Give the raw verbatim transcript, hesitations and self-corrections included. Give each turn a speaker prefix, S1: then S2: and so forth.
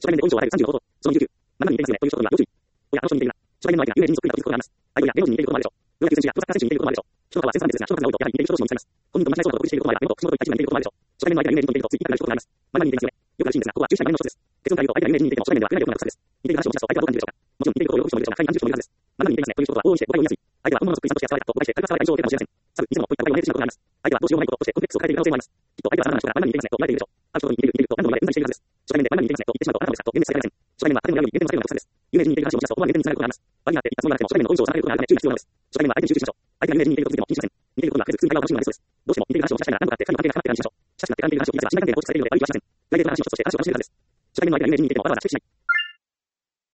S1: 初対面で本性を与えるさんじゅうのこと。そのにじゅうきゅう。まだに似ていますね。という一言は要注意。おや、あの人に似ているな。初対面の相手が有名人にそっくりだということがあります。相手や芸能人に似ていることもあるでしょう。プロ野球選手やプロサッカー選手に似ていることもあるでしょう。人の数は千差万別ですが、人の数が多いとやはり似ている人同士も似せます。本人と同じ体操と独立していることもあれば、目元、口元といった一部が似ていることもあるでしょう。初対面の相手が有名人と似ているとつい言いたくなることがあります。まだに似ていますよね。よくあるシーンですが、ここは注意したい場面の一つです。結論から言うと、相手が有名人に似ていても初対面では触れないようなことです。似ている話をしますと相手はどう感じるでしょうか。もちろん似ていることを喜ぶ人もいるでしょうが、他に何十人もいるはずです。まだに似ていますねという一言は往々にして誤解を生みやすい。相手は本物のそっくりさんとして扱われたと誤解して、軽く扱われた印象を受けるかもしれません。さぶ、偽物といった誤解を招いてしまうことがあります。相手はどうしようもないこととしてコンプレックスを抱えている可能性もあります。きっと相手はあなたの人からまだに似ていますねと言われているでしょう。ある人に似ている似ていると何度も言われ、うんざりしているはずです。初対面でまだに似ていますねと言ってしまうとあなたのですかと現実世界ではありません。初対面は誰でもやるより減点されるような特徴です。有名人に似ている話をしますと思わぬ減点につながることがあります。場にあっていつも言われても初対面の本性を探ることがあるため注意が必要なのです。初対面は相手に集中しましょう。相手が有名人に似ていると気づいても気にしません。似ていることには触れず普通に会話を楽しむのがベストです。どうしても似ている話をしたいなら何度かあって二人の関係が深まっている話をしましょう。親しくなって関係が話を聞いたら信頼関係が構築されているので悪い気はしません。大体の話をそして話を楽しめるはずです。初対面の相手が有名人に似ていてもわざわざ指摘しない。